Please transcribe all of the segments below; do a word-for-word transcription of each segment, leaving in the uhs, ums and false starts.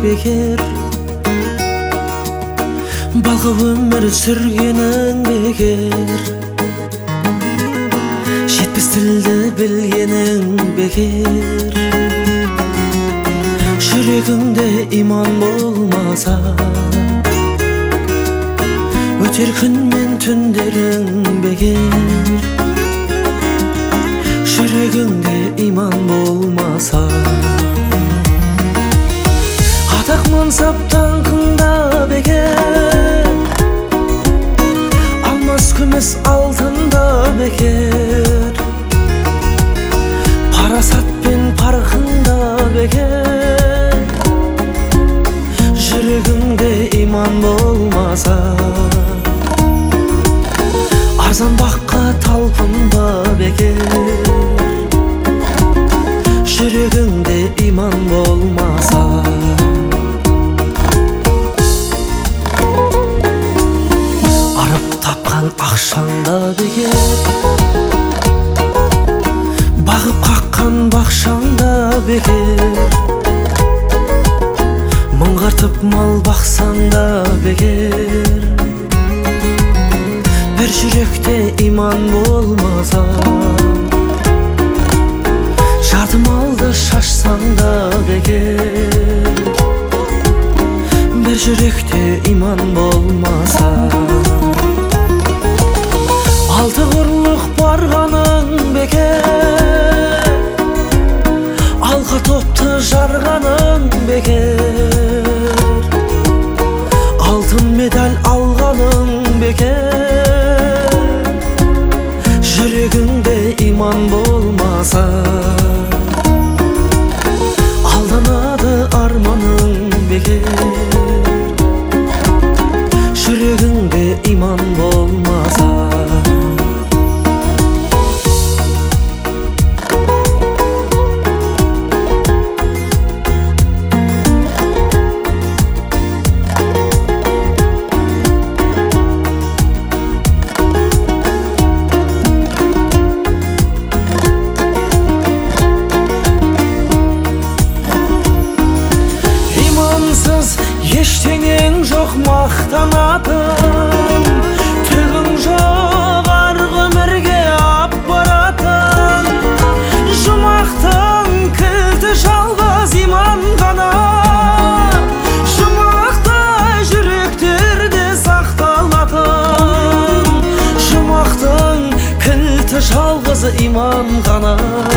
бекер, балқып өмір сүргенің бекер, жетпіс тілді білгенің бекер. Жүрегіңде иман болмаса, өтер күн мен түндерің бекер. Жүрегіңде иман болмаса, атақ мансап даңқыңда бекер, алмас күміс алтында бекер. Парасат пен парқында бекер. Жүрегіңде иман болмаса, арзан баққа талпынба бекер. Жүрегіңде иман болмаса, арып тапқан ақшаңда бекер, бағып қаққан бақшаңда бекер. Мұңғартып мал бақсаңда бекер. Bir жүректе иман болмаса, жарты малды шашсаң да бекер. Bir жүректе иман болмаса, алты құрлық барғаның бекер, алқа топты жарғаның бекер. Алтын медаль алғаның бекер. Жүрегіңде иман болмаса, алданады арманың бекер. Жүрегіңде иман болмаса, ештеңең жоқ мақтанатын, түгің жоқ арғы өмірге ап баратын. Жұмақтың кілті жалғыз иман ғана, жұмақтай жүректерде сақталатын. Жұмақтың кілті жалғыз иман ғана.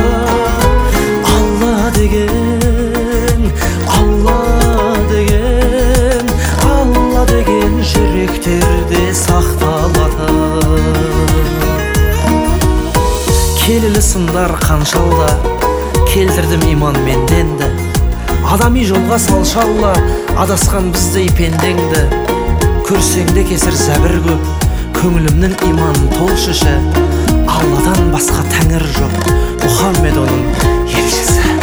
Алла деген, Алла деген, Алла деген жүректерде сақталатын. Келелі сындар қаншалда, келтірдім иман менденді. Адами жолға салшалла, адасқан біздей пендеңді. Көрсеңде кесір зәбір көп, көңілімнің иман толшышы. Алладан басқа тәңір жоқ, Мұхаммед оның елшісі.